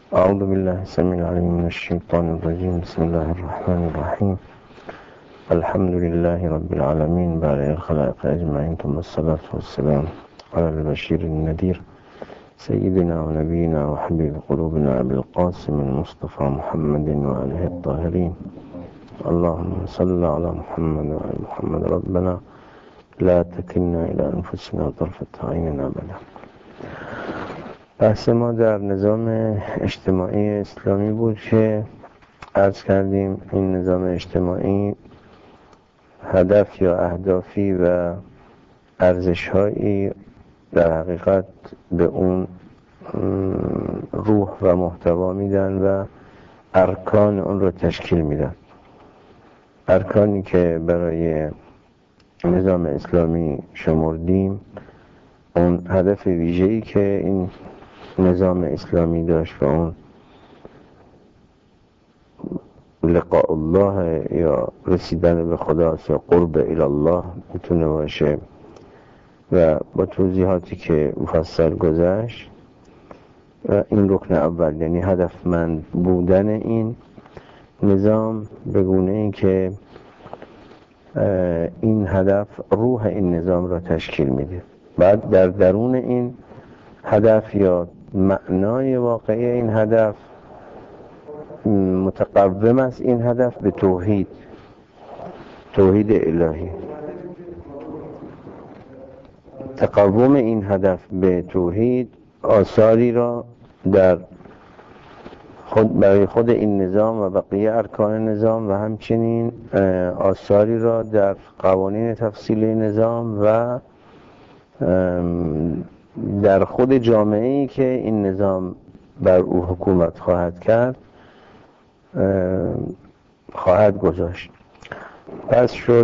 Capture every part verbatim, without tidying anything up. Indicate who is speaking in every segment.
Speaker 1: أعوذ بالله السميع العليم من الشيطان الرجيم. بسم الله الرحمن الرحيم. الحمد لله رب العالمين بارئ الخلائق أجمعين، ثم الصلاة والسلام على البشير النذير سيدنا ونبينا وحبيب قلوبنا أبي القاسم المصطفى محمد وآله الطاهرين. اللهم صل على محمد وآل محمد. ربنا لا تكلنا إلى أنفسنا طرفة عين أبدا. بحث ما در نظام اجتماعی اسلامی بود که عرض کردیم این نظام اجتماعی هدف یا اهدافی و ارزش‌هایی در حقیقت به اون روح و محتوا میدن و ارکان اون رو تشکیل میدن. ارکانی که برای نظام اسلامی شمردیم، اون هدف ویژه‌ای که این نظام اسلامی داشت و اون لقاء الله یا رسیدن به خداست یا قرب الی الله میتونه باشه و با توضیحاتی که مفصل گذشت. و این رکن اول، یعنی هدفمند بودن این نظام به گونه ای که این هدف روح این نظام را تشکیل میده. بعد در درون این هدف یا معنای واقعی این هدف متقوم است این هدف به توحید، توحید الهی. تقوم این هدف به توحید آثاری را در خود برای خود این نظام و بقیه ارکان نظام و همچنین آثاری را در قوانین تفصیلی نظام و در خود جامعه‌ای که این نظام بر او حکومت خواهد کرد خواهد گذاشت. پس شد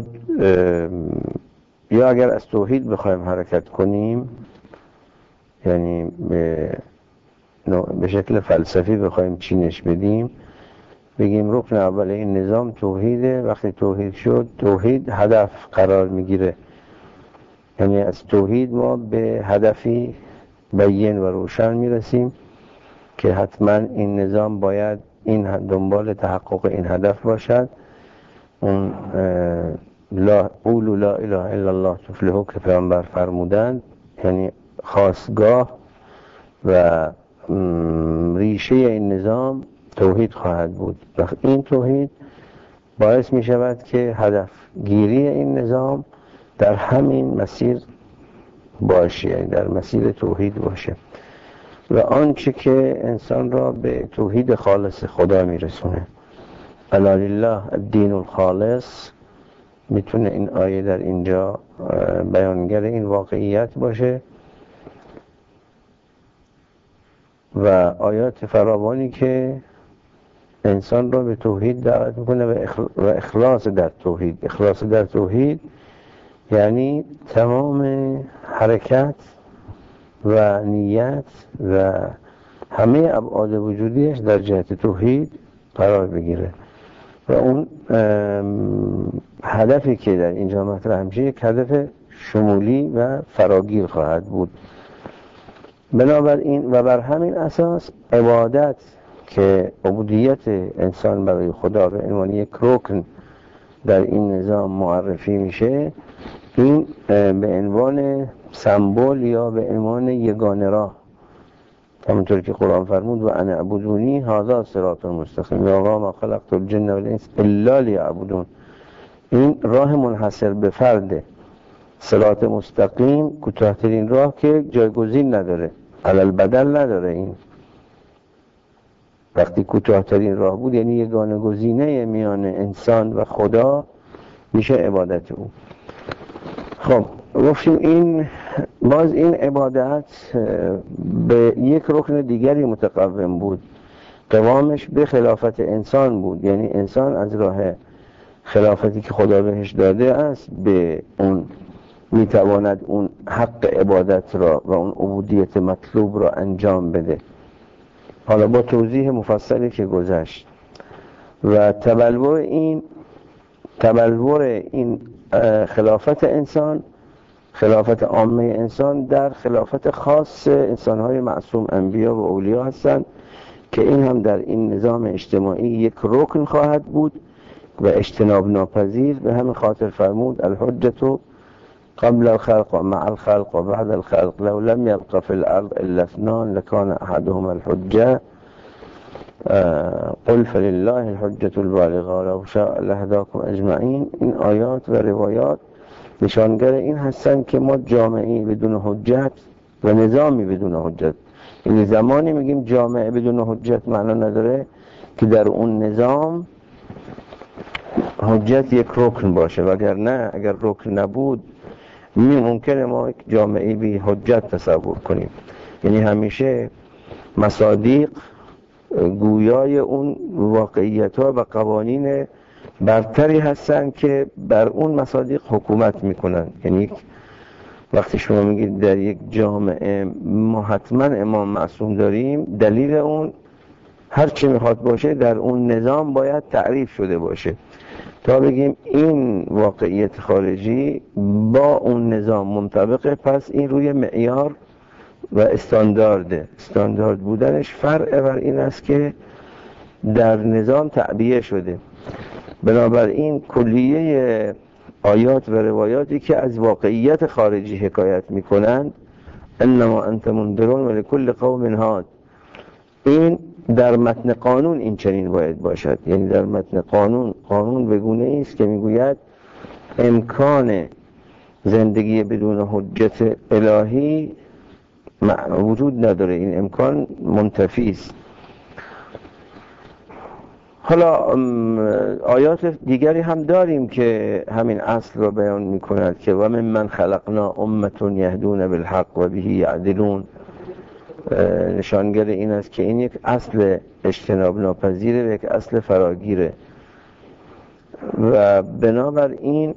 Speaker 1: یا اگر از توحید بخوایم حرکت کنیم، یعنی به به شکل فلسفی بخوایم چینش بدیم، بگیم رکن اول این نظام توحیده. وقتی توحید شد، توحید هدف قرار میگیره، یعنی از توحید ما به هدفی بیان و روشن میرسیم که حتما این نظام باید این دنبال تحقق این هدف باشد. اون لا قولوا لا اله الا الله تفلحوا که پیامبر فرمودند، یعنی خاستگاه و ریشه این نظام توحید خواهد بود. و این توحید باعث می شود که هدف گیری این نظام در همین مسیر باشه، یعنی در مسیر توحید باشه و آنچه که انسان را به توحید خالص خدا می رسونه. الا لله الدین الخالص میتونه این آیه در اینجا بیانگر این واقعیت باشه و آیات فراوانی که انسان را به توحید دعوت میکنه و اخلاص در توحید. اخلاص در توحید یعنی تمام حرکت و نیت و همه ابعاد وجودیش در جهت توحید قرار بگیره و اون هدفی که در اینجا مطرح میشه یک هدف شمولی و فراگیر خواهد بود. بنابراین و بر همین اساس عبادت که عبودیت انسان برای خدا به عنوان یک رکن در این نظام معرفی میشه، این به عنوان سمبل یا به عنوان یگانه راه، همونطور که قرآن فرمود و انا اعبدونی هذا صراط مستقیم یا ما خلقت الجن والانس الا لیعبدون. این راه منحصر به فرده، صراط مستقیم کوتاه‌ترین راه که جایگزین نداره، علل بدل نداره. این وقتی کوتاه‌ترین راه بود یعنی یگانه گزینه میان انسان و خدا میشه عبادت او. خب گفتیم این باز این عبادت به یک رکن دیگری متقوم بود، قوامش به خلافت انسان بود، یعنی انسان از راه خلافتی که خدا بهش داده است به اون میتواند اون حق عبادت را و اون عبودیت مطلوب را انجام بده. حالا با توضیح مفصلی که گذشت و تبلور این تبلور این خلافت انسان، خلافت عامه انسان در خلافت خاص انسان‌های معصوم انبیا و اولیا هستند که این هم در این نظام اجتماعی یک رکن خواهد بود و اجتناب ناپذیر. به همین خاطر فرمود الحجة قبل الخلق و مع الخلق و بعد الخلق لو لم يبق في الارض الا اثنان لكان احدهما الحجة قل فلله الحجة البالغة لو شاء لهداكم اجمعین. این آیات و روایات نشانگر این هستن که ما جامعه بدون حجت و نظامی بدون حجت، یعنی زمانی میگیم جامعه بدون حجت معنا نداره که در اون نظام حجت یک رکن باشه، وگرنه اگر رکن نبود می ممکنه ما یک جامعه بی حجت تصور کنیم. یعنی همیشه مصادیق گویای اون واقعیت ها و قوانین برتری هستن که بر اون مصادیق حکومت میکنن. یعنی وقتی شما میگید در یک جامعه ما حتما امام معصوم داریم، دلیل اون هر چی میخواد باشه در اون نظام باید تعریف شده باشه تا بگیم این واقعیت خارجی با اون نظام منطبقه، پس این روی معیار و استاندارده. استاندارد بودنش فرع بر این است که در نظام تعبیه شده. بنابراین کلیه آیات و روایاتی که از واقعیت خارجی حکایت میکنند انما انت منذرون ولکل قوم هاد، این در متن قانون این چنین باید باشد. یعنی در متن قانون، قانون به گونه است که میگوید امکان زندگی بدون حجت الهی وجود نداره، این امکان منتفی است. حالا آیات دیگری هم داریم که همین اصل را بیان میکند که و من من خلقنا امة یهدون بالحق و به یعدلون. نشانگر این است که این یک اصل اجتناب ناپذیره و یک اصل فراگیره و بنابراین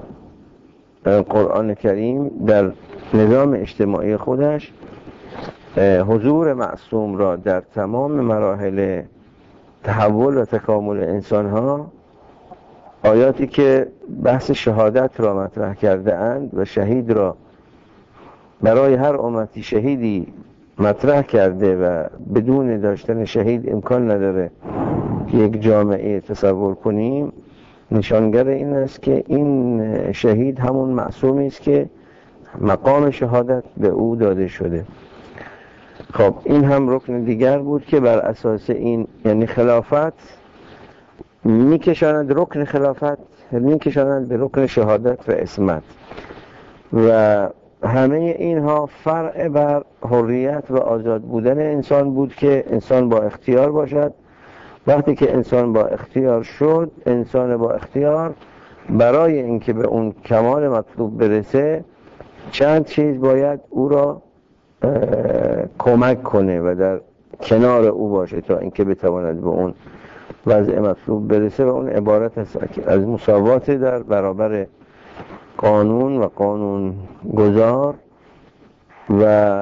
Speaker 1: قرآن کریم در نظام اجتماعی خودش حضور معصوم را در تمام مراحل تحول و تکامل انسان ها، آیاتی که بحث شهادت را مطرح کرده اند و شهید را برای هر امتی شهیدی مطرح کرده و بدون داشتن شهید امکان نداره که یک جامعه تصور کنیم، نشانگر این است که این شهید همون معصومی است که مقام شهادت به او داده شده. خب این هم رکن دیگر بود که بر اساس این، یعنی خلافت میکشاند، رکن خلافت میکشاند به رکن شهادت و عصمت و همه اینها فرع بر حریت و آزاد بودن انسان بود که انسان با اختیار باشد. وقتی که انسان با اختیار شد، انسان با اختیار برای اینکه به اون کمال مطلوب برسه چند چیز باید او را کمک کنه و در کنار او باشه تا اینکه بتواند به اون وضع مطلوب برسه و اون عبارت است از مساوات در برابر قانون و قانون گذار و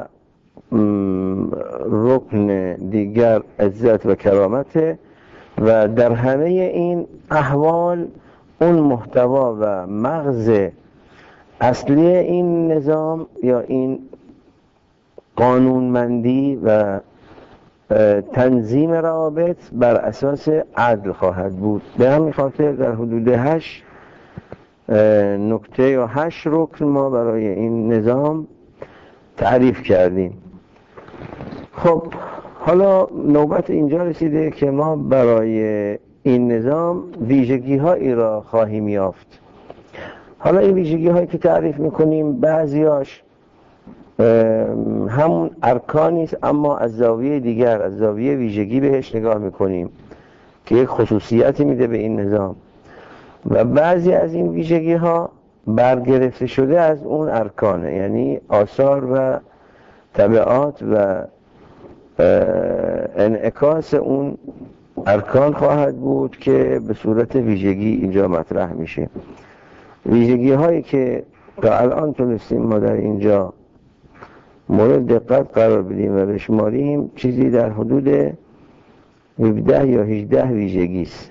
Speaker 1: رکن دیگر عزت و کرامت و در همه این احوال اون محتوا و مغز اصلی این نظام یا این قانونمندی و تنظیم روابط بر اساس عدل خواهد بود. به همین خاطر در حدود هشت نکته یا هشت رکن ما برای این نظام تعریف کردیم. خب حالا نوبت اینجا رسیده که ما برای این نظام ویژگی هایی را خواهیم یافت. حالا این ویژگی هایی که تعریف میکنیم بعضیاش همون ارکانی است، اما از زاویه دیگر، از زاویه ویژگی بهش نگاه میکنیم که یک خصوصیتی میده به این نظام و بعضی از این ویژگی ها برگرفته شده از اون ارکانه، یعنی آثار و تبعات و انعکاس اون ارکان خواهد بود که به صورت ویژگی اینجا مطرح میشه. ویژگی هایی که تا الان تونستیم ما در اینجا مورد دقت قرار بدیم و بشماریم چیزی در حدود هفده یا هجده ویژگی است.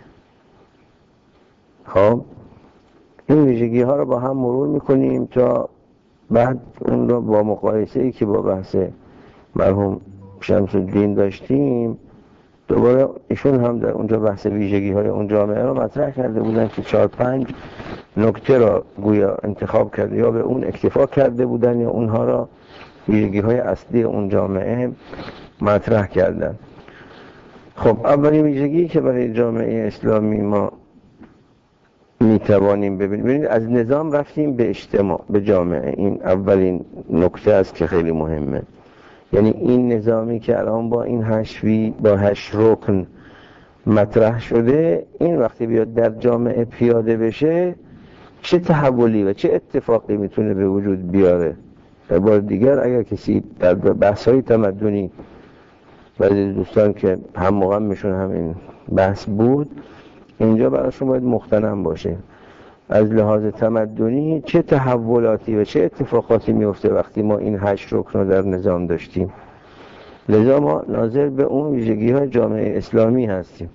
Speaker 1: خب این ویژگی ها رو با هم مرور میکنیم تا بعد اون رو با مقایسه ای که با بحث مرحوم شمس الدین داشتیم دوباره ایشون هم در اونجا بحث ویژگی های اون جامعه رو مطرح کرده بودن که چهار پنج نکته را گویا انتخاب کرده، یا به اون اکتفا کرده بودن یا اونها را ویژگی های اصلی اون جامعه مطرح کردن. خب اولین ویژگی که برای جامعه اسلامی ما میتوانیم ببینیم، ببینید از نظام رفتیم به اجتماع، به جامعه. این اولین نکته است که خیلی مهمه. یعنی این نظامی که الان با این هشت با هشت رکن مطرح شده، این وقتی بیاد در جامعه پیاده بشه چه تحولی و چه اتفاقی میتونه به وجود بیاره. در بار دیگر اگر کسی در بحث‌های تمدنی، بعضی دوستان که هم موقعشون همین بحث بود، اینجا براشون باید مختنم باشه از لحاظ تمدنی چه تحولاتی و چه اتفاقاتی میفته وقتی ما این هشت رکن رو در نظام داشتیم. لذا ما ناظر به اون ویژگی های جامعه اسلامی هستیم.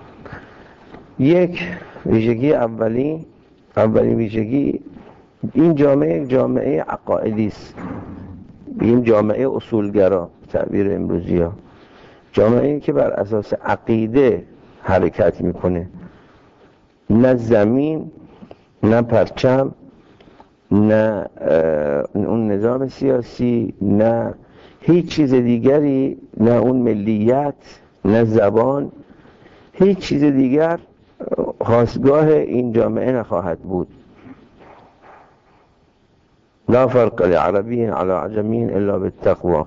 Speaker 1: یک ویژگی اولی اولین ویژگی، این جامعه جامعه عقائدی است. این جامعه اصولگرا تعبیر امروزی ها، جامعه که بر اساس عقیده حرکت میکنه، نه زمین، نه پرچم، نه اون نظام سیاسی، نه هیچ چیز دیگری، نه اون ملیت، نه زبان، هیچ چیز دیگر خاستگاه این جامعه نخواهد بود. لا فرق لعربی علی عجمی الا بالتقوى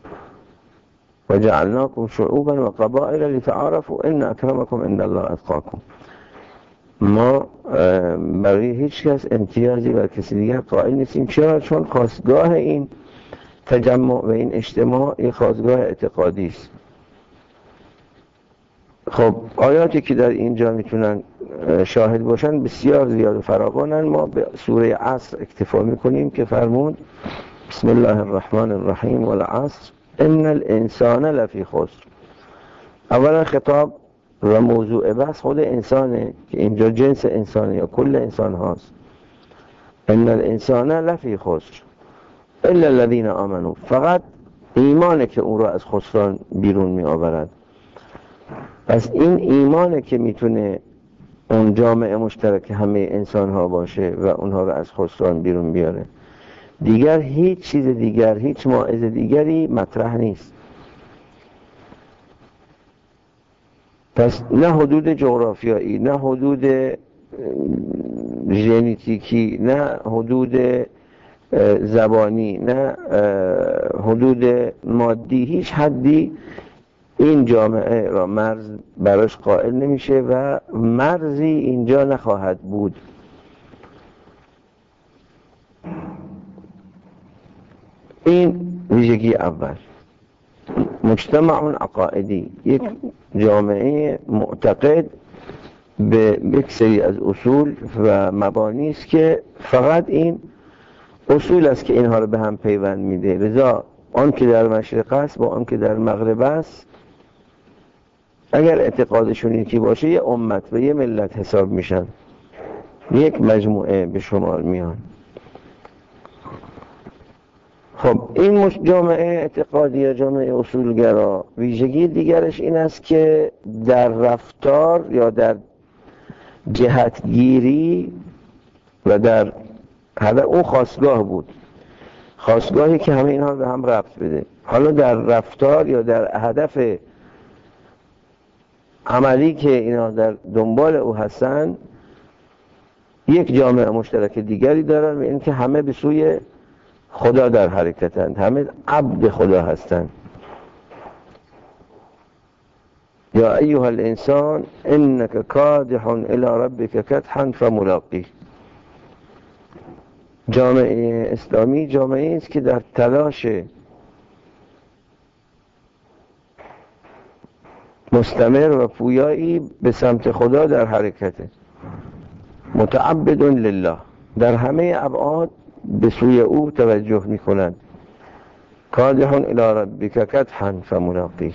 Speaker 1: وجعلناكم شعوبا وقبائل لتعارفوا ان اکرمکم عند الله اتقاکم. ما برای هیچ کس امتیازی بر کسی دیگر قائل نیستیم. چرا؟ چون خاستگاه این تجمع و این اجتماع یک خاستگاه اعتقادی است. خب آیاتی که در اینجا میتونن شاهد باشن بسیار زیاد و فراوانن. ما به سوره عصر اکتفا میکنیم که فرمود بسم الله الرحمن الرحیم والعصر ان الانسان لفی خسر. اولا خطاب و موضوع بحث خود انسانه که اینجا جنس انسانه یا کل انسان هاست. ان الانسان لفی خسر الا الذين آمنوا، فقط ایمانه که اون رو از خسران بیرون می آورد. پس این ایمانه که میتونه اون جامعه مشترک همه انسان ها باشه و اونها رو از خسران بیرون بیاره. دیگر هیچ چیز دیگر، هیچ موعظ دیگری مطرح نیست. پس نه حدود جغرافیایی، نه حدود ژنتیکی، نه حدود زبانی، نه حدود مادی، هیچ حدی این جامعه را مرز براش قائل نمیشه و مرزی اینجا نخواهد بود. این ویژگی اول. مجتمع عقائدی، یک جامعه معتقد به یک سری از اصول و مبانی است که فقط این اصول است که اینها رو به هم پیوند میده. لذا آن که در مشرق است با آن که در مغرب است، اگر اعتقادشون یکی باشه یه امت و یه ملت حساب میشن، یک مجموعه به شمار میان. خب این جامعه اعتقادی یا جامعه اصولگرا، ویژگی دیگرش این است که در رفتار یا در جهتگیری و در هدف اون خاستگاه بود، خاستگاهی که همه اینها به هم ربط بده. حالا در رفتار یا در هدف عملی که اینا در دنبال او هستن، یک جامعه مشترک دیگری دارن و این که همه به سوی خدا در حرکتند، همه عبد خدا هستند. یا ایها الانسان انک کادح الی ربک کدحا فملاقیه. جامعه اسلامی جامعه است که در تلاش مستمر و پویایی به سمت خدا در حرکته، متعبد لله، در همه ابعاد به سوی او توجه میکنند. کادح الی ربک کدحا فملاقیه.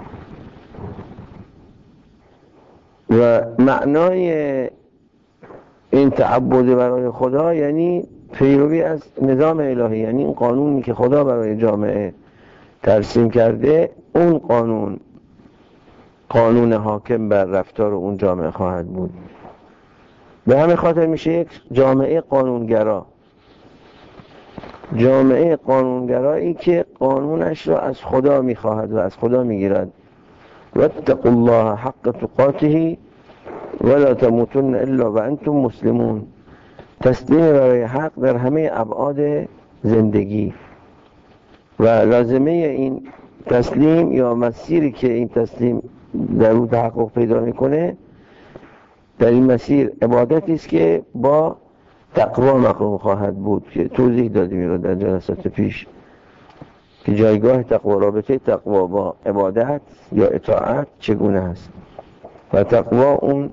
Speaker 1: و معنای این تعبد برای خدا یعنی پیروی از نظام الهی، یعنی این قانونی که خدا برای جامعه ترسیم کرده، اون قانون قانون حاکم بر رفتار اون جامعه خواهد بود. به همین خاطر میشه یک جامعه قانونگرا. جامعه قانونگرایی که قانونش را از خدا میخواهد و از خدا میگیرد. واتقوا الله حق تقاته ولا تموتن الا وانتم مسلمون. تسلیم برای حق در همه ابعاد زندگی و لازمه این تسلیم یا مسیری که این تسلیم در او تحقق پیدا میکنه در این مسیر عبادتی است که با تقوا مقرون خواهد بود که توضیح دادیم رو در جلسات پیش که جایگاه تقوا، رابطه تقوا با عبادت یا اطاعت چگونه است و تقوا اون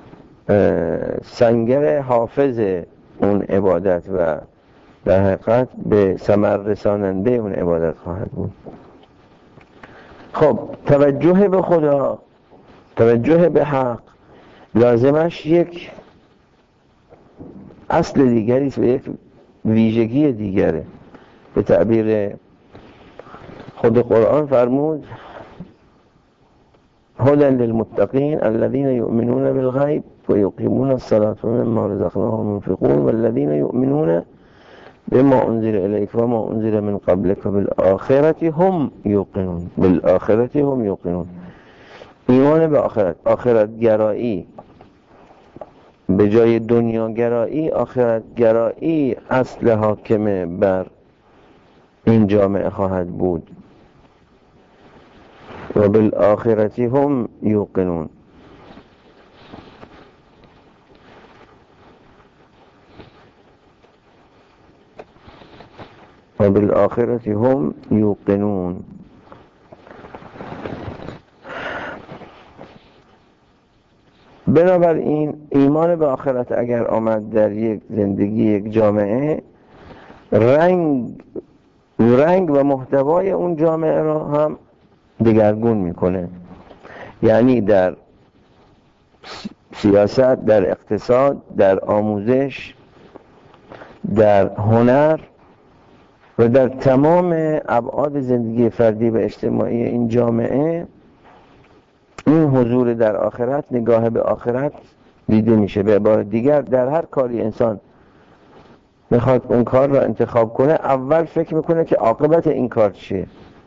Speaker 1: سنگر حافظ اون عبادت و در حقیقت به ثمر رساننده اون عبادت خواهد بود. خب توجه به خدا، توجه به حق لازمش یک اصل دیگری است و یک ویژگی دیگره. به تعبیر خود قرآن فرمود هدی للمتقین الذین یؤمنون بالغیب و یقیمون الصلاة و مما رزقناهم ينفقون والذین یؤمنون بما انزل الیک و ما انزل من قبلک بالآخرة هم یوقنون. بالآخرة هم یوقنون. ایمان به آخرت، آخرت گرایی به جای دنیا گرایی، آخرت گرایی اصل حاکمه بر این جامعه خواهد بود. و بالآخرة هم یوقنون. و بالآخرة هم یوقنون. بنابراین ایمان به آخرت اگر آمد در یک زندگی یک جامعه، رنگ رنگ و محتوای اون جامعه را هم دگرگون میکنه. یعنی در سیاست، در اقتصاد، در آموزش، در هنر و در تمام ابعاد زندگی فردی و اجتماعی این جامعه این حضور در آخرت، نگاه به آخرت دیده میشه. به عبارت دیگر در هر کاری انسان میخواد اون کار را انتخاب کنه، اول فکر میکنه که عاقبت این کار چیه،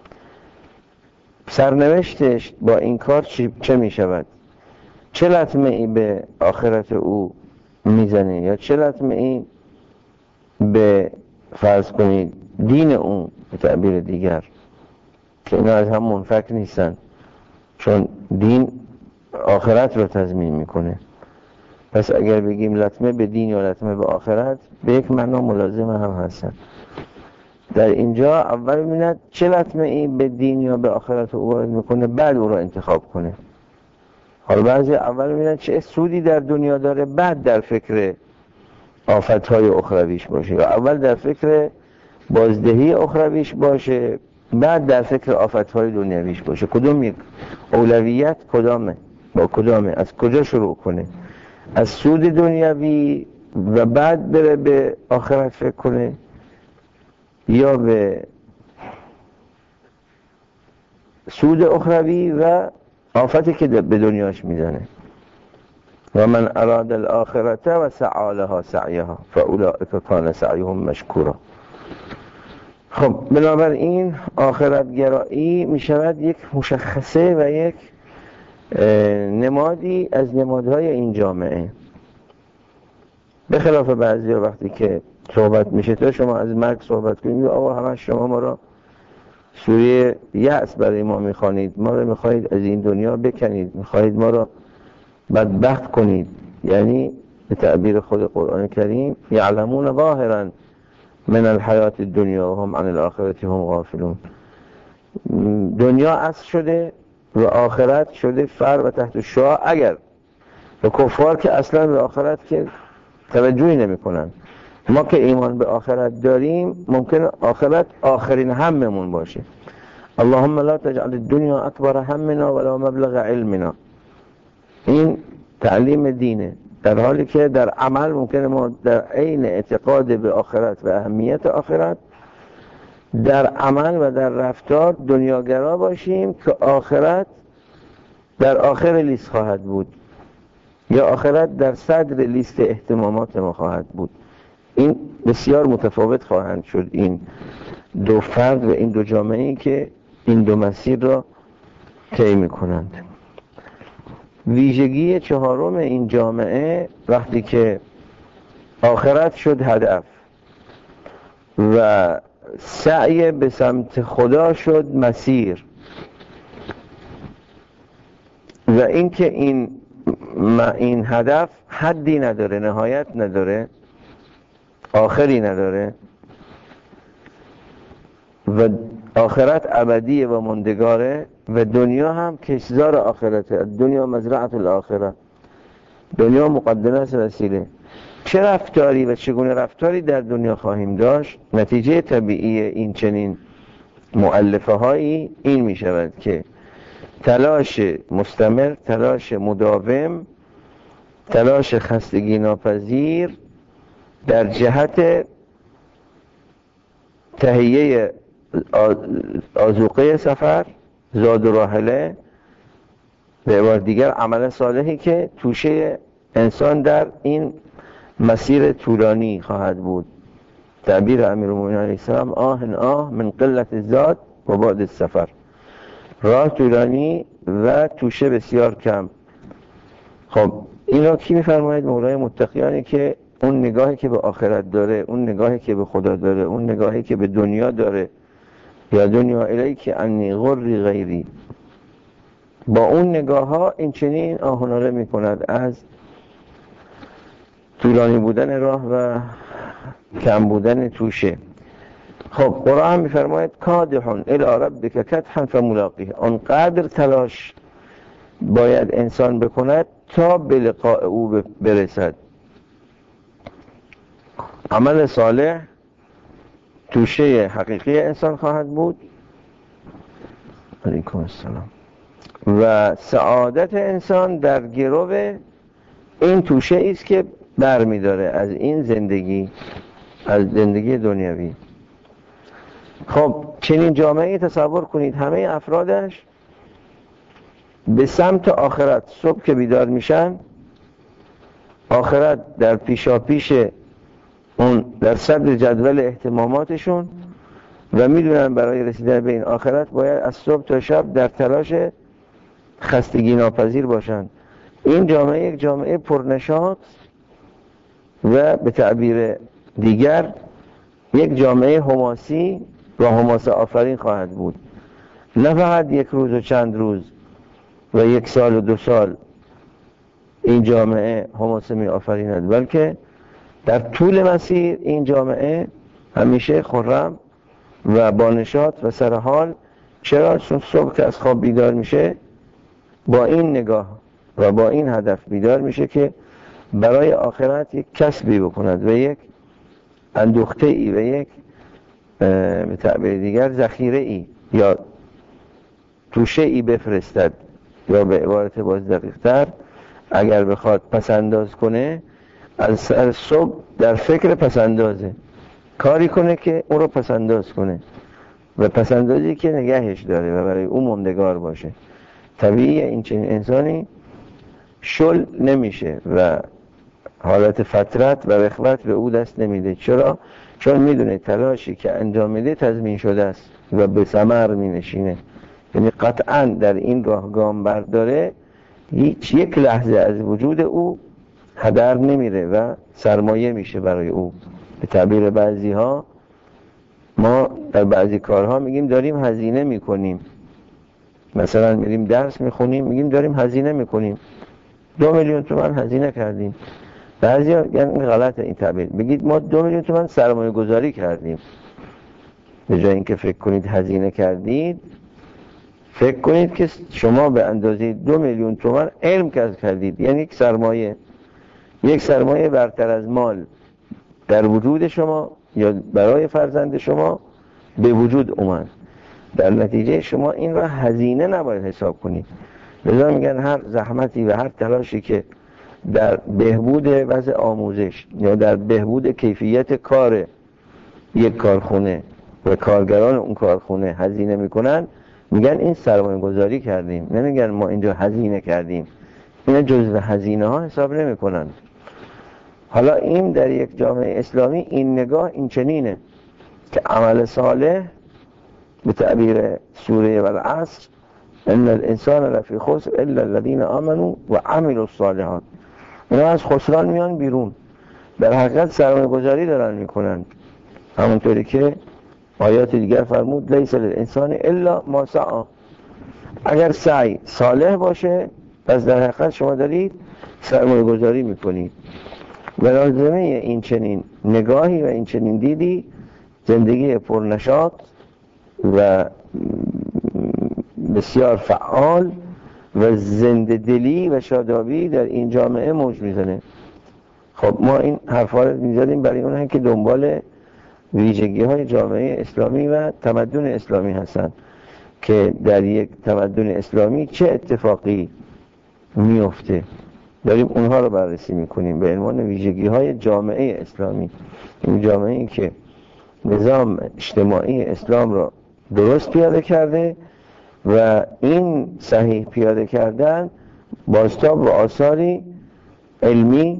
Speaker 1: سرنوشتش با این کار چه میشود، چه لطمه ای به آخرت او میزنه یا چه لطمه ای به فرض کنید دین اون. به تعبیر دیگر که اینا از هم منفک نیستن، چون دین آخرت رو تضمین میکنه. پس اگر بگیم لطمه به دین یا لطمه به آخرت، به یک معنا ملازم هم هستن. در اینجا اول ببیند چه لطمه ای به دین یا به آخرت او وارد میکنه، بعد او رو انتخاب کنه. حالا بعضی اول ببیند چه سودی در دنیا داره، بعد در فکر آفتهای اخرویش باشه، یا اول در فکر بازدهی اخرویش باشه، بعد در فکر آفتهای دنیویش باشه. کدوم یک اولویت کدامه، با کدامه، از کجا شروع کنه؟ از سود دنیوی و بعد بره به آخرت فکر کنه، یا به سود اخروی و آفتی که به دنیاش میزنه؟ و من اراد الاخرته و سعی لها سعیها فاولئک کان سعیهم مشکورا. خب بنابراین آخرت گرایی می شود یک مشخصه و یک نمادی از نمادهای این جامعه. به خلاف بعضی وقتی که صحبت میشه تا شما از مرگ صحبت کنید، آقا همه شما ما را سوره یأس برای ما میخوانید، ما را میخواهید از این دنیا بکنید، میخواهید ما را بدبخت کنید. یعنی به تعبیر خود قرآن کریم یعلمون ظاهرا من الحیات الدنیا و هم عن الاخرت هم غافلون. دنیا اصل شده و آخرت شده فر و تحت شعاع. اگر و کفار که اصلا به آخرت که توجهی نمی کنن، ما که ایمان به آخرت داریم ممکنه آخرت آخرین هممون باشه. اللهم لا تجعل الدنیا اکبر همنا ولا مبلغ علمنا. این تعلیم دینه، در حالی که در عمل ممکنه ما در عین اعتقاد به آخرت و اهمیت آخرت در عمل و در رفتار دنیاگرا باشیم که آخرت در آخر لیست خواهد بود یا آخرت در صدر لیست اهتمامات ما خواهد بود. این بسیار متفاوت خواهند شد این دو فرد و این دو جامعه‌ای که این دو مسیر را طی می‌کنند. ویژگی چهارم این جامعه وقتی که آخرت شد هدف و سعی به سمت خدا شد مسیر و اینکه این این هدف حدی نداره، نهایت نداره، آخری نداره و آخرت ابدیه و ماندگاره و دنیا هم کشتزار آخرته. دنیا مزرعه الاخره، دنیا مقدمه است وسیله. چه رفتاری و چگونه رفتاری در دنیا خواهیم داشت؟ نتیجه طبیعی این چنین مؤلفه هایی این می شود که تلاش مستمر، تلاش مداوم، تلاش خستگی ناپذیر در جهت تهیه آذوقه سفر، زاد و راحله، به عبارت دیگر عمل صالحی که توشه انسان در این مسیر طولانی خواهد بود. تعبیر امیرالمومنین علیه السلام آه آه من قلت الزاد و بعد السفر، راه طولانی و توشه بسیار کم. خب این را کی میفرماید؟ مولای متقیانی که اون نگاهی که به آخرت داره، اون نگاهی که به خدا داره، اون نگاهی که به دنیا داره، یا دنیا الیک انی غری غیری، با اون نگاه ها این چنین آهناره می کند از طولانی بودن راه و کم بودن توشه. خب قرآن می فرماید کادحون الی ربک کدحا فملاقیه، آنقدر تلاش باید انسان بکند تا به لقاء او برسد. عمل صالح توشه حقیقی انسان خواهد بود. علیکم السلام. و سعادت انسان در گرو این توشه ایست که برمی داره از این زندگی، از زندگی دنیوی. خب چنین جامعه تصور کنید همه افرادش به سمت آخرت، صبح که بیدار میشن آخرت در پیشا پیش اون در صدر جدول اهتماماتشون و میدونن برای رسیدن به این آخرت باید از صبح تا شب در تلاش خستگی ناپذیر باشن. این جامعه یک جامعه پرنشاط و به تعبیر دیگر یک جامعه حماسی و حماسه آفرین خواهد بود. نه فقط یک روز و چند روز و یک سال و دو سال این جامعه حماسه می آفریند، بلکه در طول مسیر این جامعه همیشه خرم و با نشاط و سرحال. چرا؟ چون صبح که از خواب بیدار میشه با این نگاه و با این هدف بیدار میشه که برای آخرت یک کسبی بکند و یک اندوخته ای و یک به تعبیر دیگر ذخیره ای یا توشه ای بفرستد، یا به عبارت باز دقیق تر اگر بخواد پسنداز کنه از سر صبح در فکر پسندازه، کاری کنه که اون رو پسنداز کنه و پسندازی که نگهش داره و برای اون موندگار باشه. طبیعیه این چنین انسانی شل نمیشه و حالت فترت و رخوت به او دست نمیده. چرا؟ چون میدونه تلاشی که انجام میده تضمین شده است و به ثمر مینشینه. یعنی قطعا در این راه گام برداره هیچ یک لحظه از وجود او هدر نمیره و سرمایه میشه برای او. به تعبیر بعضی ها ما در بعضی کارها میگیم داریم هزینه میکنیم، مثلا میریم درس میخونیم میگیم داریم هزینه میکنیم، دو میلیون تومان هزینه کردیم. بعضی ها یعنی غلطه این تعبیر، بگید ما دو میلیون تومان سرمایه گذاری کردیم. به جای اینکه فکر کنید هزینه کردید، فکر کنید که شما به اندازه دو میلیون تومان علم کسب کردید، یعنی یک سرمایه، یک سرمایه برتر از مال در وجود شما یا برای فرزند شما به وجود اومد. در نتیجه شما این را هزینه نباید حساب کنید. لذا میگن هر زحمتی و هر تلاشی که در بهبود وضع آموزش یا در بهبود کیفیت کار یک کارخونه و کارگران اون کارخونه هزینه میکنن، میگن این سرمایه گذاری کردیم، نمیگن ما اینجا هزینه کردیم. اینا جزء هزینه ها حساب نمی کنن. حالا این در یک جامعه اسلامی این نگاه این چنینه که عمل صالح به تعبیر سوره والعصر ان الانسان لفی خسر الا الذين آمنوا و عملوا الصالحات، اینا از خسران میان بیرون، در حقیقت سرمایه گذاری دارن میکنن. همونطوری که آیات دیگر فرمود لیس للانسان الا ما سعی، اگر سعی صالح باشه پس در حقیقت شما دارید سرمایه گذاری میکنید. و لازمه این چنین نگاهی و این چنین دیدی زندگی پرنشاط و بسیار فعال و زنده دلی و شادابی در این جامعه موج میزنه. خب ما این حرفا رو میزدیم برای اونها که دنبال ویژگی های جامعه اسلامی و تمدن اسلامی هستن که در یک تمدن اسلامی چه اتفاقی میفته، داریم اونها رو بررسی میکنیم به عنوان ویژگی های جامعه اسلامی. این جامعه‌ای که نظام اجتماعی اسلام را درست پیاده کرده و این صحیح پیاده کردن بازتاب و آثاری علمی،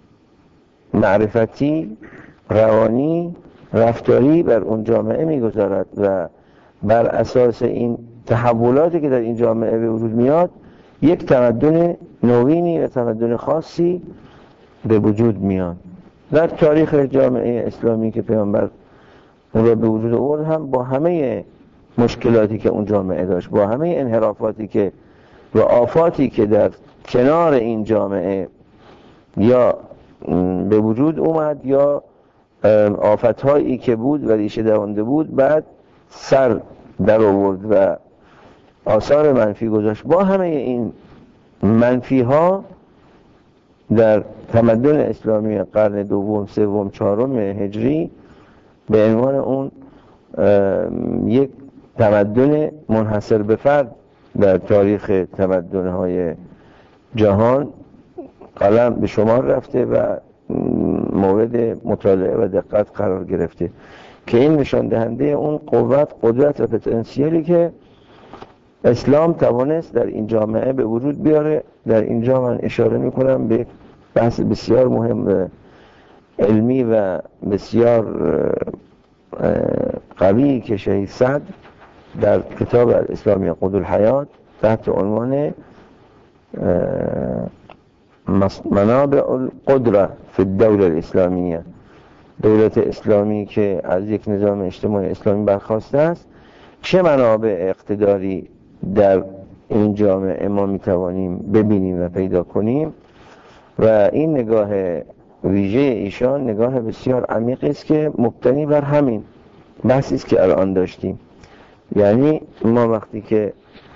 Speaker 1: معرفتی، روانی، رفتاری بر اون جامعه میگذارد و بر اساس این تحولاتی که در این جامعه به وجود میاد یک تمدن نوینی و تمدن خاصی به وجود میاد. در تاریخ جامعه اسلامی که پیامبر اون را به وجود آورد هم با همه مشکلاتی که اون جامعه داشت، با همه انحرافاتی که و آفاتی که در کنار این جامعه یا به وجود اومد یا آفت‌هایی که بود و ریشه دوانده بود بعد سر در آورد و آثار منفی گذاشت، با همه این منفی ها در تمدن اسلامی قرن دوم، سوم، چهارم هجری به عنوان اون یک تمدن منحصر به فرد در تاریخ تمدن‌های جهان قلم به شمار رفته و مورد مطالعه و دقت قرار گرفته که این نشان دهنده اون قوت، قدرت و پتانسیلی که اسلام توانست در این جامعه به وجود بیاره. در اینجا من اشاره میکنم به بحث بسیار مهم علمی و بسیار قوی که شهید سعد در کتاب الاسلامی قود الحیات تحت عنوان منابع القدره فی الدوله الاسلامیه، دولت اسلامی که از یک نظام اجتماعی اسلامی برخواسته است، چه منابع اقتداری در این جامعه ما میتوانیم ببینیم و پیدا کنیم. و این نگاه ویژه ایشان نگاه بسیار عمیق است که مبتنی بر همین بحثی است که الان داشتیم. یعنی ما وقتی که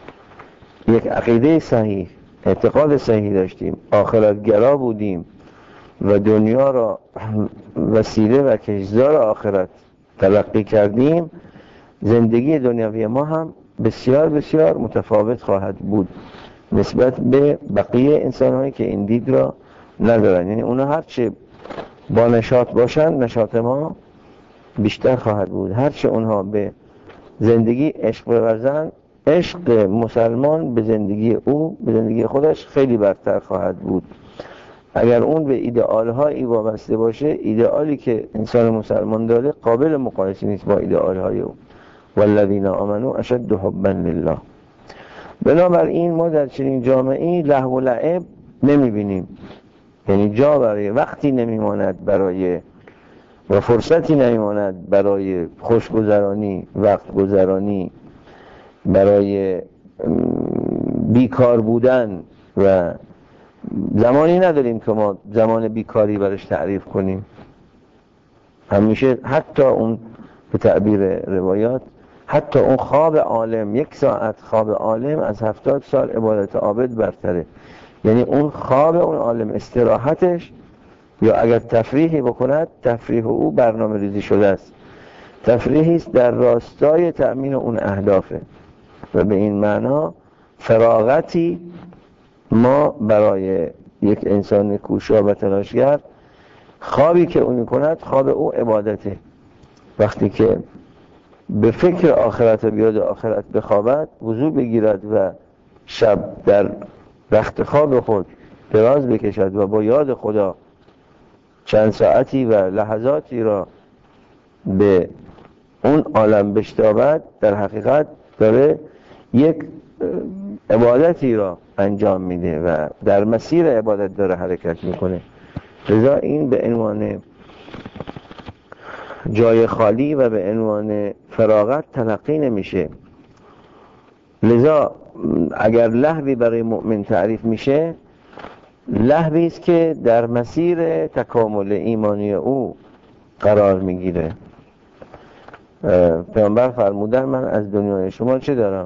Speaker 1: یک عقیده صحیح، اعتقاد صحیح داشتیم، آخرتگرا بودیم و دنیا را وسیله و کشتزار آخرت تلقی کردیم، زندگی دنیوی ما هم بسیار بسیار متفاوت خواهد بود نسبت به بقیه انسان‌هایی که این دید را ندارن. یعنی اونا هرچه با نشاط باشن نشاط ما بیشتر خواهد بود، هرچه اونها به زندگی عشق بورزن عشق مسلمان به زندگی او، به زندگی خودش خیلی برتر خواهد بود. اگر اون به ایدئال‌هایی وابسته باشه، ایدئالی که انسان مسلمان داره قابل مقایسه نیست با ایدئال‌های او. والذین آمنوا اشد حبا لله. بنابراین ما در چنین جامعه‌ای لهو و لعب نمی‌بینیم، یعنی جا برای وقتی نمیماند برای و فرصتی نمیماند برای خوشگذرانی، وقت گذرانی، برای بیکار بودن و زمانی نداریم که ما زمان بیکاری برش تعریف کنیم. همیشه حتی اون به تعبیر روایات حتی اون خواب عالم، یک ساعت خواب عالم از هفتاد سال عبادت عابد برتره. یعنی اون خواب اون عالم استراحتش یا اگر تفریحی بکند تفریح او برنامه ریزی شده است، تفریحی است در راستای تأمین اون اهدافه و به این معنا فراغتی ما برای یک انسان کوشا و تلاشگر خوابی که اون میکند خواب او عبادته. وقتی که به فکر آخرت و بیاد آخرت بخوابد، وضو بگیرد و شب در رخت خواب خود دراز بکشد و با یاد خدا چند ساعتی و لحظاتی را به اون عالم بشتابد، در حقیقت داره یک عبادتی را انجام میده و در مسیر عبادت داره حرکت میکنه. لذا این به عنوان جای خالی و به عنوان فراغت تلقی نمیشه. لذا اگر لهوی برای مؤمن تعریف میشه، لهوی است که در مسیر تکامل ایمانی او قرار میگیره. پیامبر فرمودن من از دنیای شما چه دارم؟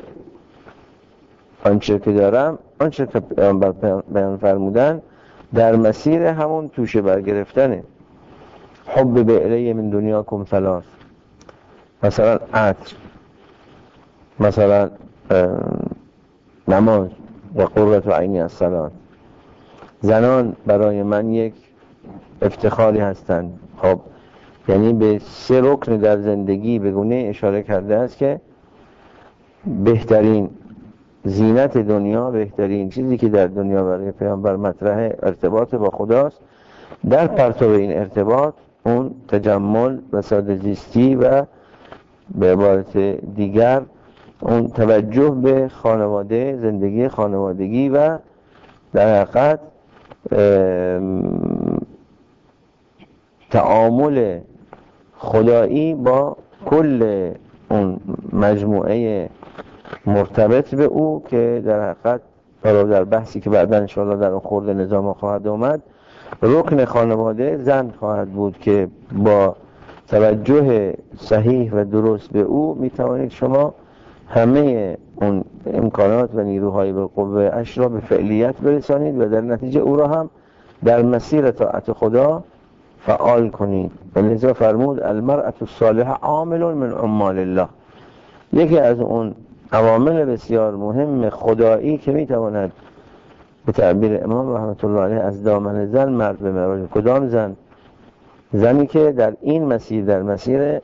Speaker 1: آنچه که دارم، آنچه که پیامبر بیان فرمودن در مسیر همون توشه برگرفتنه. حب به الی من دنیاکم ثلاث، مثلا عطر، مثلا نماز و قرة عینی الصلاة. زنان برای من یک افتخاری هستند. خب یعنی به سه رکن در زندگی به گونه اشاره کرده است که بهترین زینت دنیا، بهترین چیزی که در دنیا برای پیامبر مطرحه ارتباط با خداست. در پرتو این ارتباط اون تجمل و ساده زیستی و به عبارت دیگر اون توجه به خانواده، زندگی خانوادگی و در حقیقت تعامل خدایی با کل اون مجموعه مرتبط به او که در حقیقت در بحثی که بعدا انشاءالله در اون خورد نظام خواهد اومد، رکن خانواده زن خواهد بود که با توجه صحیح و درست به او میتوانید شما همه اون امکانات و نیروهای بالقوه اش را به فعلیت برسانید و در نتیجه او را هم در مسیر طاعت خدا فعال کنید. و لذا فرمود المرأة الصالحة عامل من عمال الله. یکی از اون عوامل بسیار مهم خدایی که میتواند به تعبیر امام رحمت الله علیه از دامن زن مرد به معراج. کدام زن؟ زنی که در این مسیر، در مسیر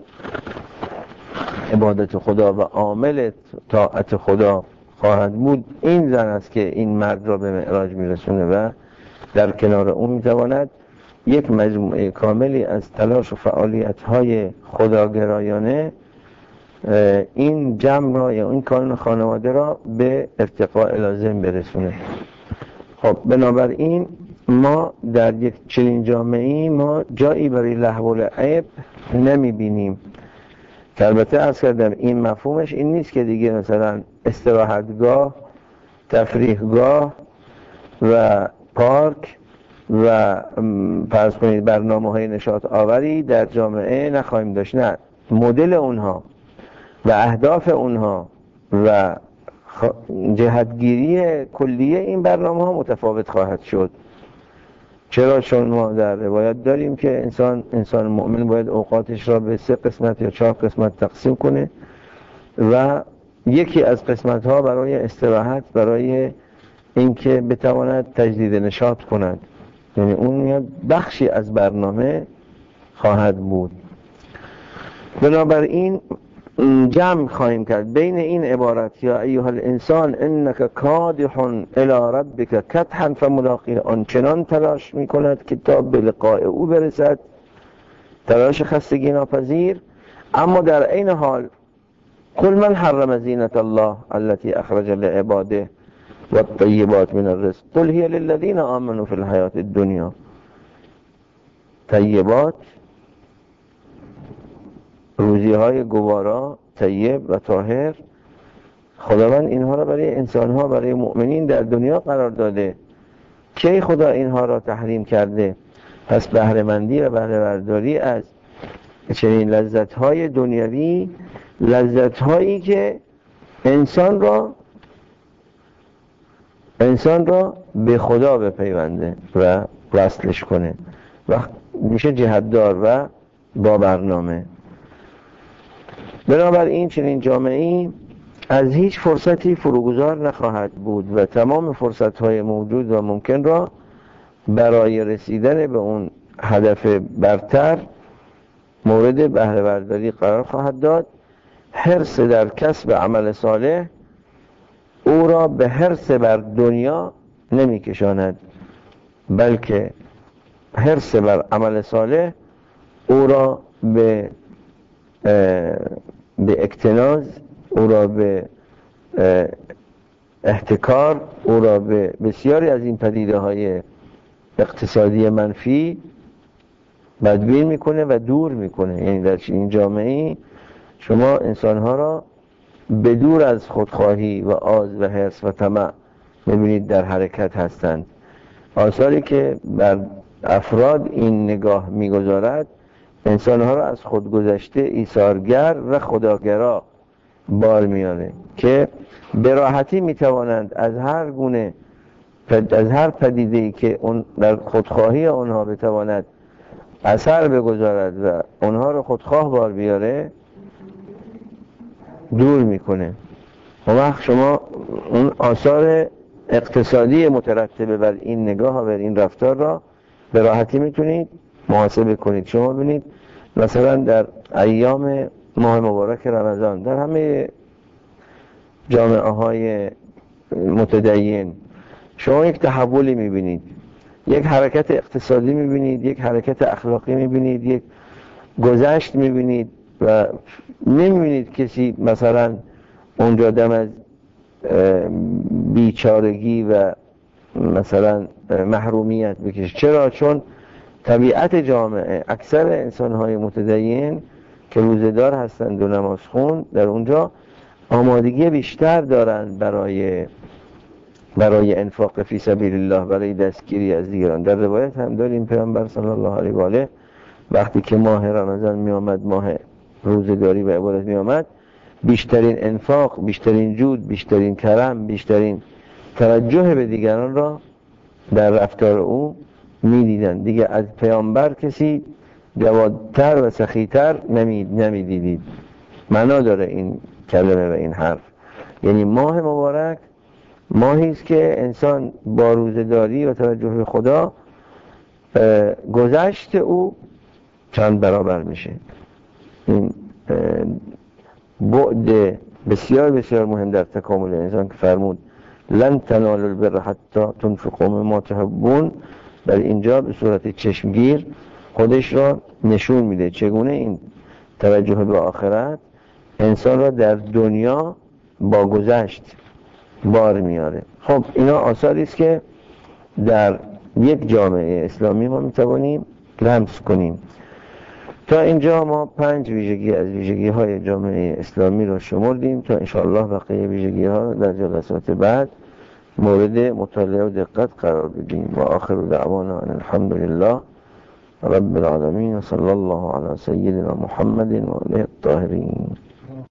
Speaker 1: عبادت خدا و عامل طاعت خدا خواهد بود، این زن است که این مرد را به معراج میرسونه و در کنار اون میتواند یک مجموعه کاملی از تلاش و فعالیت های خداگرایانه این جمع را یا این کانون خانواده را به ارتقاء لازم برسونه. خب بنابراین ما در یک چنین جامعه‌ای ما جایی برای لهو و لعب نمی بینیم که البته از کردم این مفهومش این نیست که دیگه مثلا استراحتگاه، تفریحگاه و پارک و فرض کنید برنامه های نشاط آوری در جامعه نخواهیم داشت. نه، مدل اونها و اهداف اونها و جهتگیری کلیه این برنامه ها متفاوت خواهد شد. چرا؟ چون ما در روایت داریم که انسان انسان مؤمن باید اوقاتش را به سه قسمت یا چهار قسمت تقسیم کنه و یکی از قسمت ها برای استراحت، برای اینکه بتواند تجدید نشاط کند، یعنی اون بخشی از برنامه خواهد بود. بنابراین جمع خواهیم کرد بین این عبارت یا ایها الانسان انک کادح الی ربک کدحا فملاقیه، آنچنان تلاش میکند که تا به لقاء او برسد، تلاش خستگی ناپذیر، اما در عین حال قل من حرم زینة الله التي اخرج لعباده والطیبات من الرزق قل هی للذین آمنوا فی الحیاة الدنیا. طیبات، روزی های گوارا، طیب و طاهر، خداوند اینها را برای انسانها، برای مؤمنین در دنیا قرار داده. کی خدا اینها را تحریم کرده؟ پس بهره‌مندی و بهره برداری از چنین لذت های دنیوی، لذت هایی که انسان را انسان را به خدا بپیونده و وصلش کنه و میشه جهتدار و با برنامه. بنابراین چنین جامعه‌ای از هیچ فرصتی فروگذار نخواهد بود و تمام فرصت‌های موجود و ممکن را برای رسیدن به اون هدف برتر مورد بهره برداری قرار خواهد داد حرص در کسب عمل صالح او را به حرص بر دنیا نمی کشاند، بلکه حرص بر عمل صالح او را به به اکتناز، او را به احتکار، او را به بسیاری از این پدیده های اقتصادی منفی بدبین میکنه و دور میکنه. یعنی در این جامعه شما انسانها را به دور از خودخواهی و آز و حرص و طمع میبینید در حرکت هستند. آثاری که بر افراد این نگاه میگذارد انسانها را از خودگذشته، ایثارگر و خداگرا بار میاره که به راحتی میتوانند از هر گونه از هر پدیده‌ای که اون در خودخواهی اونها بتواند اثر بگذارد و اونها رو خودخواه بار بیاره دور میکنه. و وقت شما اون آثار اقتصادی مترتبه بر این نگاه و بر این رفتار را به راحتی میتونید محاسبه کنید. شما ببینید مثلا در ایام ماه مبارک رمضان در همه جامعه های متدین شما یک تحولی میبینید، یک حرکت اقتصادی میبینید، یک حرکت اخلاقی میبینید، یک گذشت میبینید و نمیبینید کسی مثلا اونجا دم از بیچارگی و مثلا محرومیت بکشه. چرا؟ چون طبیعت جامعه، اکثر انسان‌های متدین که روزه‌دار هستند و نمازخوان در اونجا آمادگی بیشتر دارند برای برای انفاق فی سبیل الله، برای دستگیری از دیگران. در روایت هم داریم پیامبر صلی الله علیه و آله وقتی که ماه رمضان می آمد، ماه روزه‌داری و عبادت می آمد، بیشترین انفاق، بیشترین جود، بیشترین کرم، بیشترین توجه به دیگران را در رفتار او می دیدن. دیگه از پیامبر کسی جوادتر و سخیتر نمی, نمی دیدید. معنا داره این کلمه و این حرف. یعنی ماه مبارک ماهی است که انسان با روزه‌داری و توجه به خدا گذشت او چند برابر میشه. این بعد بسیار بسیار مهم در تکامل انسان که فرمود لن تنالوا البر حتی تنفقوا مما تحبون، در اینجا به صورت چشمگیر خودش را نشون میده چگونه این توجه به آخرت انسان را در دنیا با گذشت بار میاره. خب اینا آثاری است که در یک جامعه اسلامی ما میتوانیم لمس کنیم. تا اینجا ما پنج ویژگی از ویژگی های جامعه اسلامی را شمردیم. تا انشاءالله بقیه ویژگی ها در جلسات بعد مورد مطالعه و دقت قرار بدیم. و آخر دعوانا ان الحمد لله رب العالمین و صلی الله علی سیدنا محمد و آله الطاهرین.